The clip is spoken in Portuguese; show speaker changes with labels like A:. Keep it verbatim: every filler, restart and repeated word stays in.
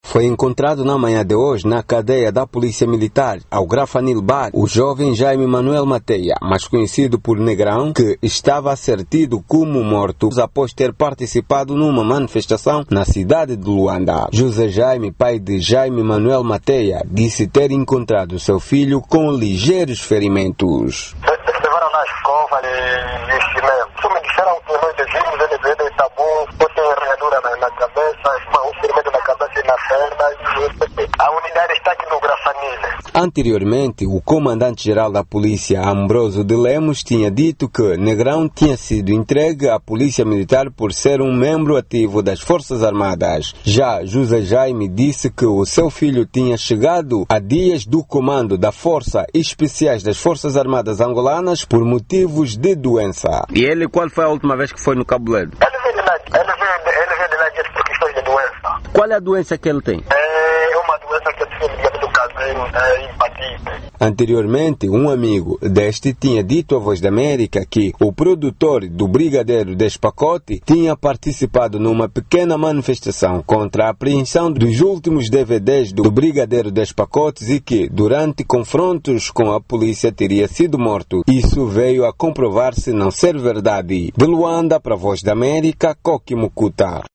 A: Foi encontrado na manhã de hoje na cadeia da Polícia Militar, ao Grafanil Bar, o jovem Jaime Manuel Mateia, mais conhecido por Negrão, que estava certido como morto após ter participado numa manifestação na cidade de Luanda. José Jaime, pai de Jaime Manuel Mateia, disse ter encontrado seu filho com ligeiros ferimentos.
B: Levaram na escova e este mesmo. Só me disseram que nós devimos, ele veio de Tabu, tem arranhadura na, na cabeça, um ferimento na cabeça e na perna. A unidade está aqui no Grafanil.
A: Anteriormente, o comandante-geral da polícia, Ambroso de Lemos, tinha dito que Negrão tinha sido entregue à polícia militar por ser um membro ativo das Forças Armadas. Já José Jaime disse que o seu filho tinha chegado a dias do comando da Força Especiais das Forças Armadas Angolanas por motivos de doença. E ele, qual foi a última vez que foi no Cabo Verde?
B: Ele veio de lá, ele veio, ele veio de lá por questões de doença.
A: Qual é a doença que ele tem?
B: É uma doença que é ligada do caseiro, é hepatite.
A: Anteriormente, um amigo deste tinha dito à Voz da América que o produtor do Brigadeiro Despacote tinha participado numa pequena manifestação contra a apreensão dos últimos D V Ds do Brigadeiro Despacotes e que, durante confrontos com a polícia, teria sido morto. Isso veio a comprovar-se não ser verdade. De Luanda, para a Voz da América, Coqui Mukuta.